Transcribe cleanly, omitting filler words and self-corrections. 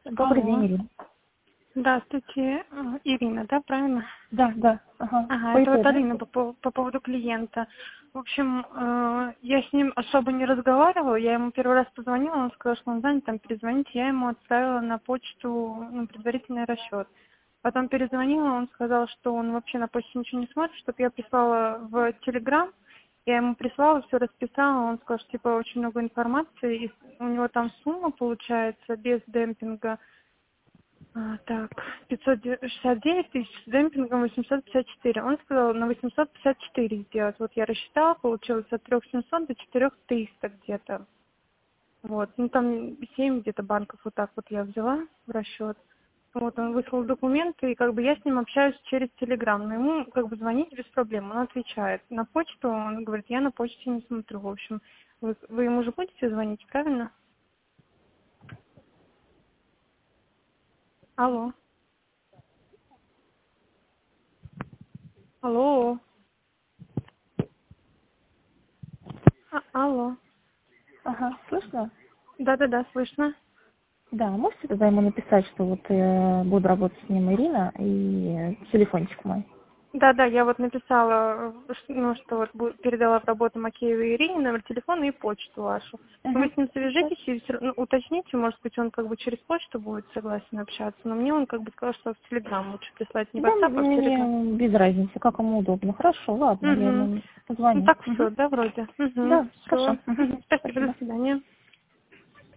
Добрый Алло. день, Ирина. Здравствуйте, Ирина, да, правильно? Да. Ага. Ага, По это вот итогу. Алина по поводу клиента. В общем, я с ним особо не разговаривала, я ему первый раз позвонила, он сказал, что он занят, там перезвоните, я ему отправила на почту предварительный расчет. Потом перезвонила, он сказал, что он вообще на почту ничего не смотрит, чтобы я прислала в Телеграм. Я ему прислала, все расписала, он сказал, что типа очень много информации, и у него там сумма получается без демпинга. Так, 569 тысяч с демпингом 854. Он сказал на 854 сделать. Вот я рассчитала, получилось от 3700 до 4300 где-то. Вот, ну там 7 где-то банков вот так вот я взяла в расчет. Вот, он выслал документы, и как бы я с ним общаюсь через Телеграм. Но ему как бы звонить без проблем, он отвечает. На почту он говорит, я на почте не смотрю. В общем, вы ему же будете звонить, правильно? Алло. Алло. Алло. Ага, слышно? Да-да-да, слышно. Да, можете тогда ему написать, что вот буду работать с ним Ирина и телефончик мой. Да-да, я вот написала, ну, что вот передала в работу Макеевой Ирине номер телефона и почту вашу. Вы Угу. с ним свяжитесь и уточните, может быть, он как бы через почту будет согласен общаться, но мне он как бы сказал, что в Телеграм лучше прислать, не в Да, WhatsApp, а в Телеграм. мне без разницы, как ему удобно. Хорошо, ладно, я Угу. ему Ну позвоню. так Угу. все, да, вроде? Угу. Да, Все. хорошо. Угу. Спасибо, до Спасибо. свидания.